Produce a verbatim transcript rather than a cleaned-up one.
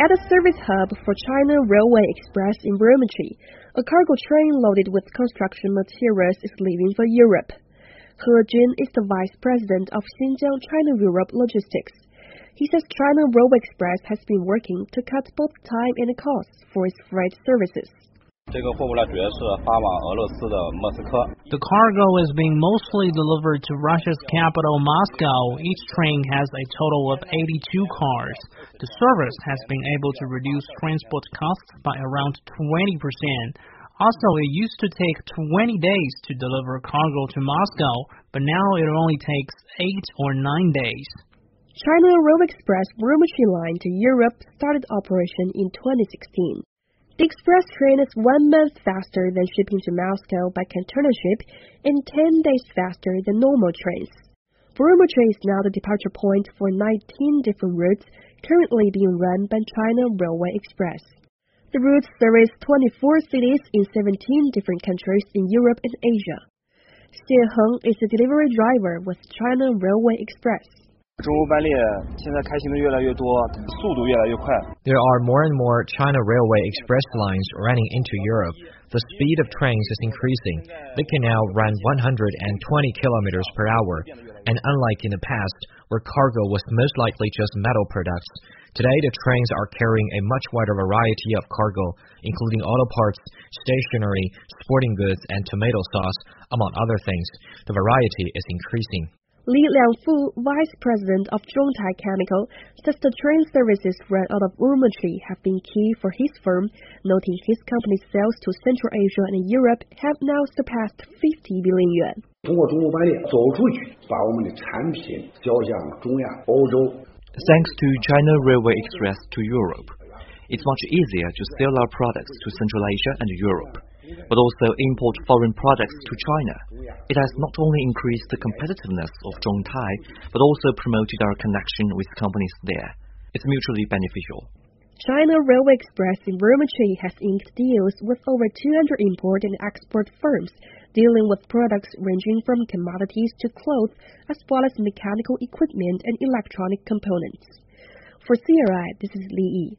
At a service hub for China Railway Express in Urumqi, a cargo train loaded with construction materials is leaving for Europe. He Jun is the vice president of Xinjiang China-Europe Logistics. He says China Railway Express has been working to cut both time and costs for its freight services. The cargo is being mostly delivered to Russia's capital, Moscow. Each train has a total of eighty-two cars. The service has been able to reduce transport costs by around twenty percent. Also, it used to take twenty days to deliver cargo to Moscow, but now it only takes eight or nine days. China Railway Express Urumqi line to Europe started operation in twenty sixteen. The express train is one month faster than shipping to Moscow by container ship and ten days faster than normal trains. Urumqi is now the departure point for nineteen different routes currently being run by China Railway Express. The routes service twenty-four cities in seventeen different countries in Europe and Asia. Xie Heng is a delivery driver with China Railway Express. There are more and more China Railway Express lines running into Europe. The speed of trains is increasing. They can now run one hundred twenty kilometers per hour. And unlike in the past, where cargo was most likely just metal products, today the trains are carrying a much wider variety of cargo, including auto parts, stationery, sporting goods, and tomato sauce, among other things. The variety is increasing. Li Liangfu, vice president of Zhongtai Chemical, says the train services run out of Urumqi have been key for his firm, noting his company's sales to Central Asia and Europe have now surpassed fifty billion yuan. Thanks to China Railway Express to Europe, it's much easier to sell our products to Central Asia and Europe, but also import foreign products to China. It has not only increased the competitiveness of Zhongtai, but also promoted our connection with companies there. It's mutually beneficial. China Railway Express in Urumqi has inked deals with over two hundred import and export firms, dealing with products ranging from commodities to clothes, as well as mechanical equipment and electronic components. For C R I, this is Li Yi.